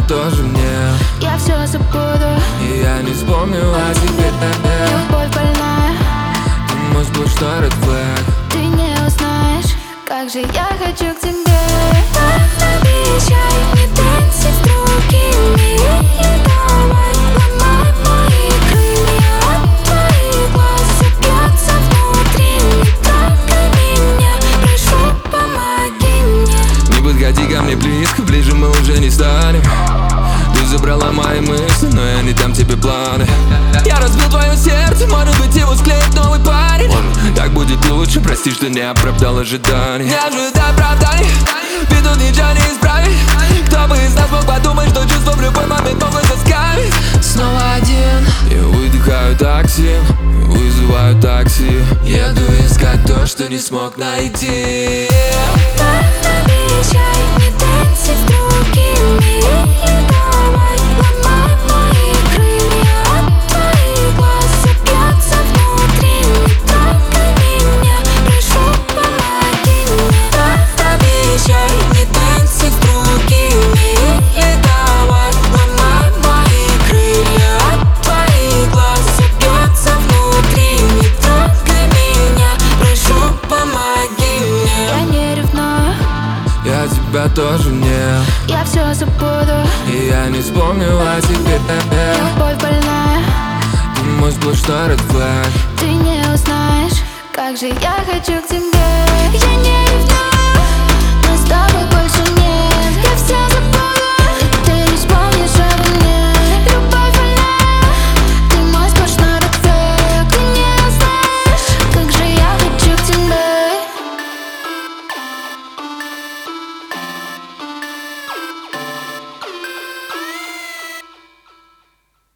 тоже мне. Я все забуду, и я не вспомню о тебе. любовь больная, Ты мой сплошной red flag. ты не узнаешь, как же я хочу к тебе. Обещай, не танцуй с другими, и давай ломай мои крылья. От твоих глаз забьется внутри, не трогай меня, прошу, помоги мне. Не подходи ко мне близко, ближе мы уже не станем. Ты забрала мои мысли, но я не дам тебе планы. Я разбил твое сердце, может быть его склеит новый парень. Так будет лучше, прости, что не оправдал ожиданий. Не ожидай оправданий, ведь тут ничего не исправить. Кто бы из нас мог подумать, что чувство в любой момент могут заскавить. Снова один, я выдыхаю токсин, вызываю такси. Еду искать то, что не смог найти. Обещай, не танцуй с другими, и давай ломай мои крылья. От твоих глаз забьется внутри, не трогай меня, прошу, помоги мне. Обещай, не танцуй с другими, и давай ломай мои крылья. От твоих глаз забьется внутри, не трогай меня, прошу, помоги мне. Я не ревную, Я тебя тоже не. я все забуду, и я не вспомню о тебе. любовь больная, Ты мой сплошной red flag. ты не узнаешь, как же я хочу к тебе. Я не ревную.